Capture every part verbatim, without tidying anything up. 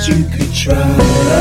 least you could try.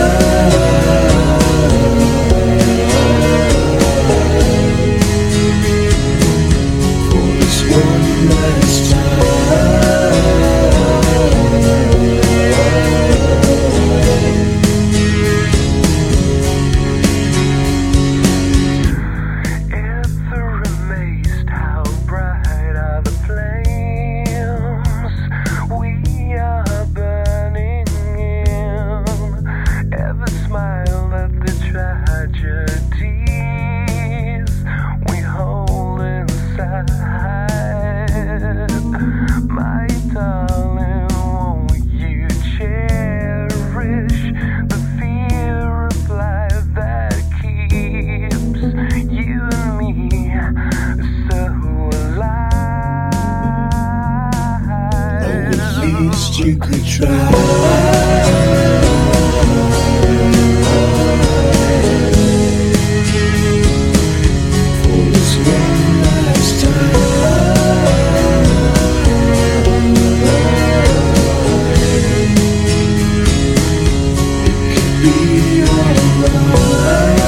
You could try. For this one last time, it could be alright.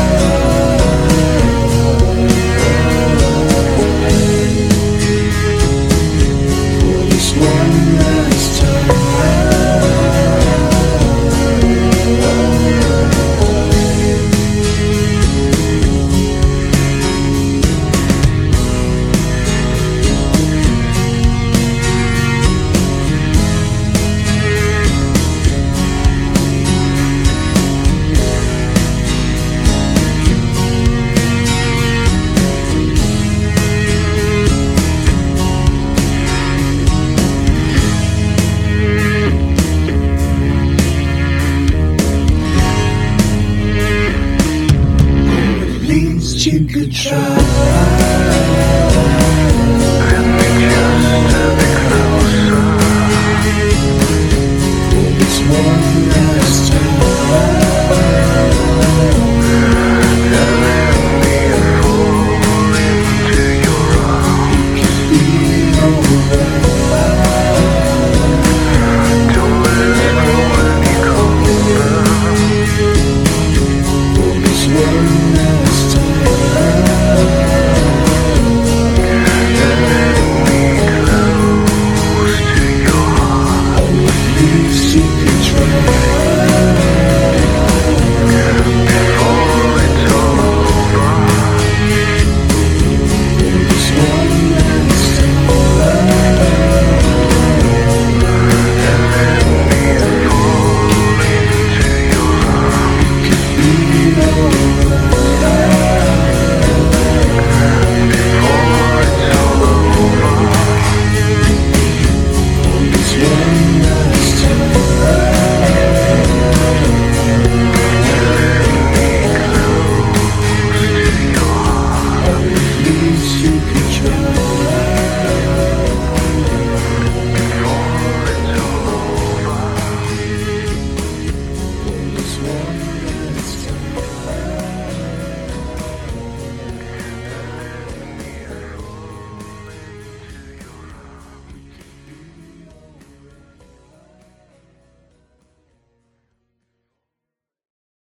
For this one last time. You could try. Let me just be closer. For this one last time. Let me fall into your arms. It could be alright. Don't let us grow any colder. For this one last time. You could try.